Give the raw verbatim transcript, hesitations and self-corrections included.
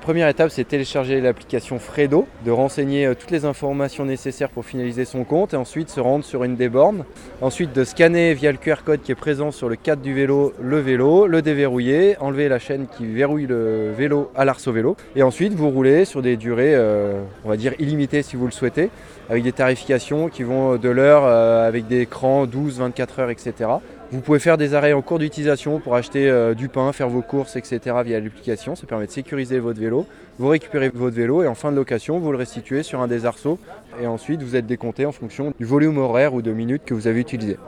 Première étape, c'est télécharger l'application Fredo, de renseigner euh, toutes les informations nécessaires pour finaliser son compte et ensuite se rendre sur une des bornes. Ensuite, de scanner via le Q R code qui est présent sur le cadre du vélo le vélo, le déverrouiller, enlever la chaîne qui verrouille le vélo à l'arceau vélo. Et ensuite, vous roulez sur des durées, euh, on va dire illimitées si vous le souhaitez, avec des tarifications qui vont de l'heure euh, avec des crans douze, vingt-quatre heures, et cetera. Vous pouvez faire des arrêts en cours d'utilisation pour acheter euh, du pain, faire vos courses, et cetera via l'application. Ça permet de sécuriser votre vélo. Vous récupérez votre vélo et en fin de location, vous le restituez sur un des arceaux. Et ensuite, vous êtes décompté en fonction du volume horaire ou de minutes que vous avez utilisé.